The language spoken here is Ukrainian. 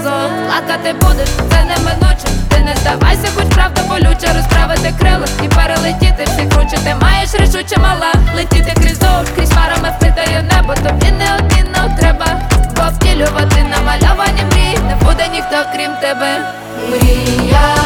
сльозу. Плакати будеш, це неминуче. Ти не здавайся, хоч правда болюча. Розправити крила і перелетіти всі круче. Ти маєш рішуче, мала, летіти крізь зов, крізь парами впитає небо. Тобі неодмінно треба, бо втілювати намальовані мрії не буде ніхто крім тебе. Мрія.